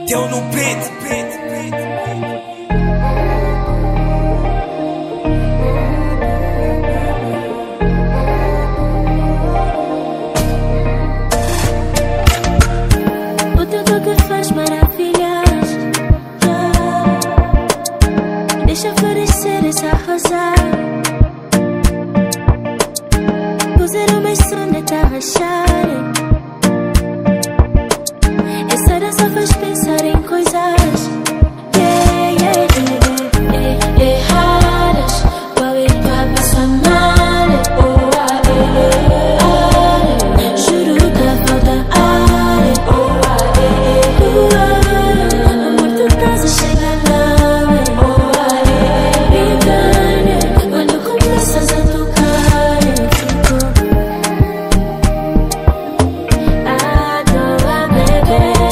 Teu no beat. O teu toque faz maravilhas, deixa florescer essa rosa. Puseram mais soneta a rachar. Essa dança faz pensar em coisas erradas. Qual passa mal. Juro que falta ar. Amor, tu estás a chegar lá. Brincando, quando começas a tocar, eu fico à toa, bebê.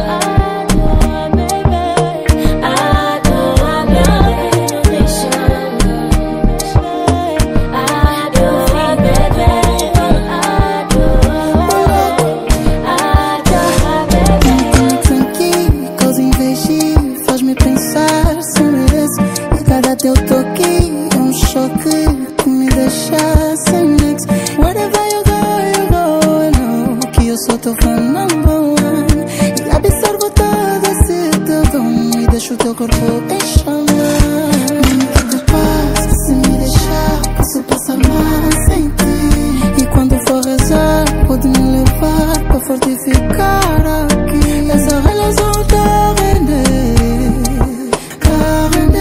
Teu toque é um choque que me deixa sem next. Wherever you go, I know que eu sou teu fã number one. E absorvo todo esse teu dom e deixo o teu corpo em chama. Que te passa se me deixar, posso passar mal sem ti. E quando for rezar, pode me levar para fortificar aqui. Essa relação tá a render.